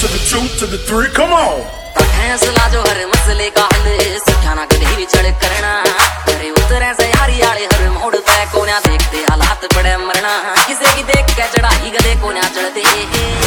to the 2 to the 3, come on। फैसला जो हर मसले का हल सुखाना कभी भी चढ़ करना करे उतरे से यारी आले हर मोड़ पे कोन्या देखते हालात पड़े मरना किसी की देख के चढ़ाई गदे कोन्या चढ़ते